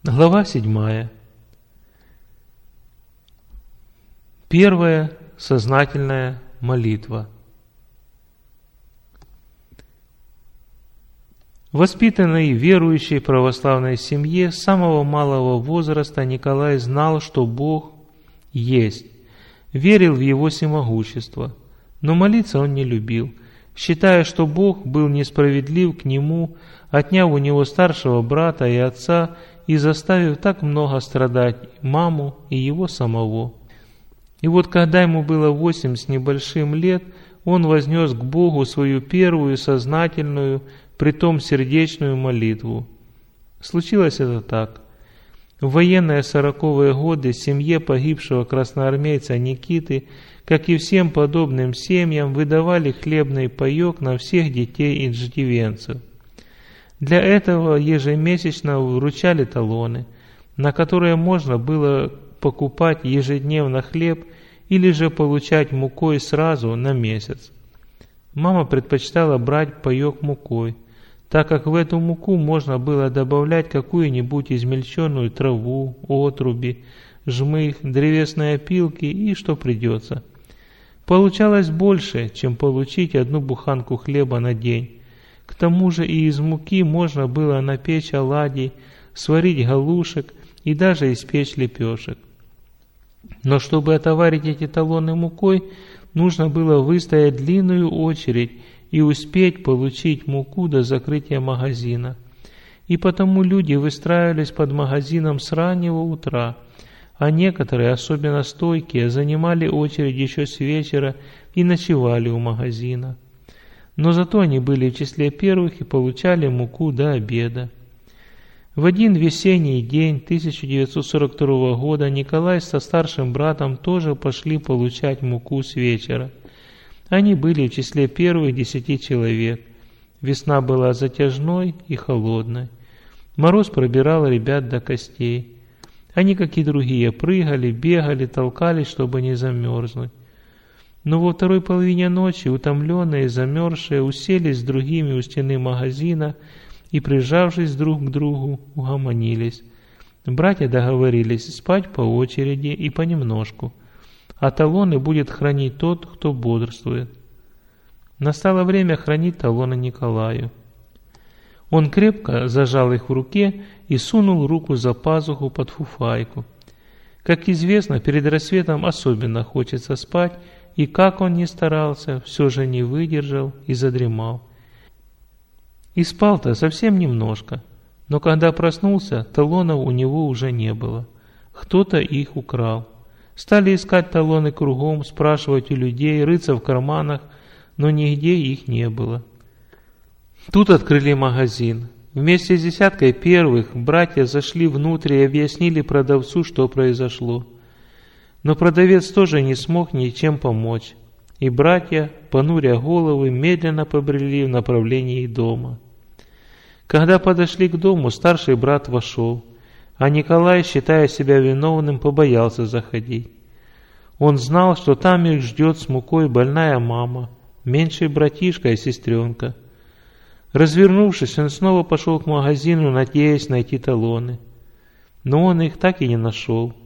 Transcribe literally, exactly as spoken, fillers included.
Глава седьмая. Первая сознательная молитва. Воспитанный в верующей православной семье, с самого малого возраста Николай знал, что Бог есть, верил в Его всемогущество, но молиться он не любил, считая, что Бог был несправедлив к нему, отняв у него старшего брата и отца и заставив так много страдать маму и его самого. И вот когда ему было восемь с небольшим лет, он вознес к Богу свою первую сознательную, притом сердечную молитву. Случилось это так. В военные сороковые годы семье погибшего красноармейца Никиты, как и всем подобным семьям, выдавали хлебный паёк на всех детей иждивенцев. Для этого ежемесячно вручали талоны, на которые можно было покупать ежедневно хлеб или же получать мукой сразу на месяц. Мама предпочитала брать паёк мукой, так как в эту муку можно было добавлять какую-нибудь измельченную траву, отруби, жмых, древесные опилки и что придется. Получалось больше, чем получить одну буханку хлеба на день. К тому же и из муки можно было напечь оладий, сварить галушек и даже испечь лепешек. Но чтобы отоварить эти талоны мукой, нужно было выстоять длинную очередь и успеть получить муку до закрытия магазина. И потому люди выстраивались под магазином с раннего утра, а некоторые, особенно стойкие, занимали очередь еще с вечера и ночевали у магазина. Но зато они были в числе первых и получали муку до обеда. В один весенний день тысяча девятьсот сорок второго года Николай со старшим братом тоже пошли получать муку с вечера. Они были в числе первых десяти человек. Весна была затяжной и холодной. Мороз пробирал ребят до костей. Они, как и другие, прыгали, бегали, толкались, чтобы не замерзнуть. Но во второй половине ночи, утомленные и замерзшие, уселись с другими у стены магазина и, прижавшись друг к другу, угомонились. Братья договорились спать по очереди и понемножку, а талоны будет хранить тот, кто бодрствует. Настало время хранить талоны Николаю. Он крепко зажал их в руке и сунул руку за пазуху под фуфайку. Как известно, перед рассветом особенно хочется спать, и как он ни старался, все же не выдержал и задремал. И спал-то совсем немножко, но когда проснулся, талонов у него уже не было. Кто-то их украл. Стали искать талоны кругом, спрашивать у людей, рыться в карманах, но нигде их не было. Тут открыли магазин. Вместе с десяткой первых братья зашли внутрь и объяснили продавцу, что произошло. Но продавец тоже не смог ничем помочь, и братья, понуря головы, медленно побрели в направлении дома. Когда подошли к дому, старший брат вошел, а Николай, считая себя виновным, побоялся заходить. Он знал, что там их ждет с мукой больная мама, меньший братишка и сестренка. Развернувшись, он снова пошел к магазину, надеясь найти талоны. Но он их так и не нашел.